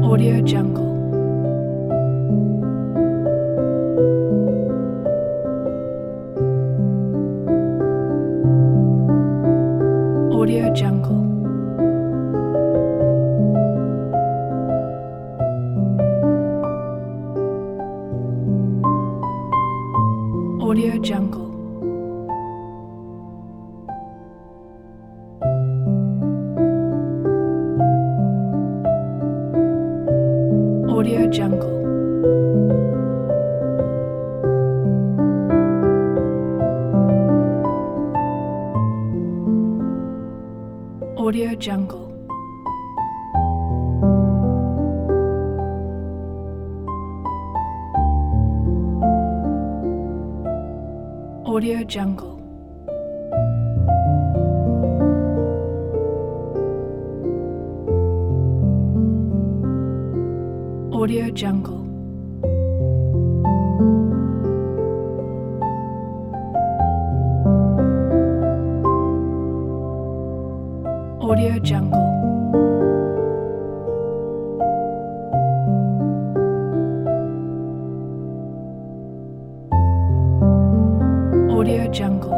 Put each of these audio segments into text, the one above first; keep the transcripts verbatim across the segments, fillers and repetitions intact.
Audio Jungle. Audio Jungle. Audio Jungle. Audio Jungle. Audio Jungle. Audio Jungle. Audio Jungle. Audio Jungle. Audio Jungle.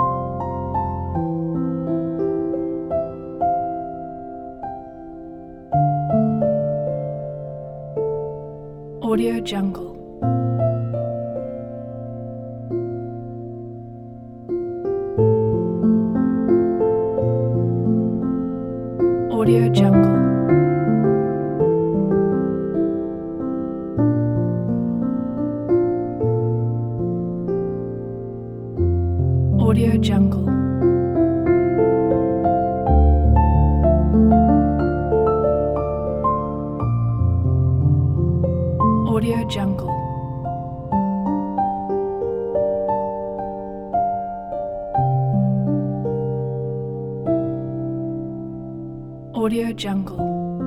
Audio Jungle. Audio Jungle. Audio Jungle. Audio Jungle. Audio Jungle.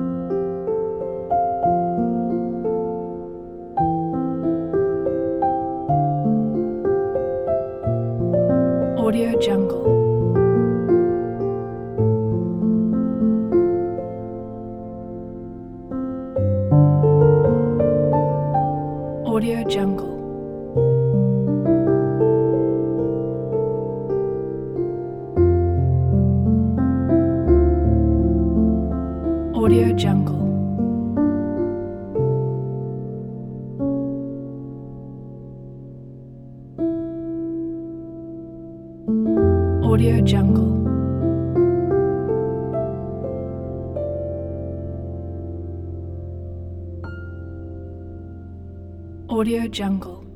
Audio Jungle. Audio Jungle. Audio Jungle. Audio Jungle. Audio Jungle.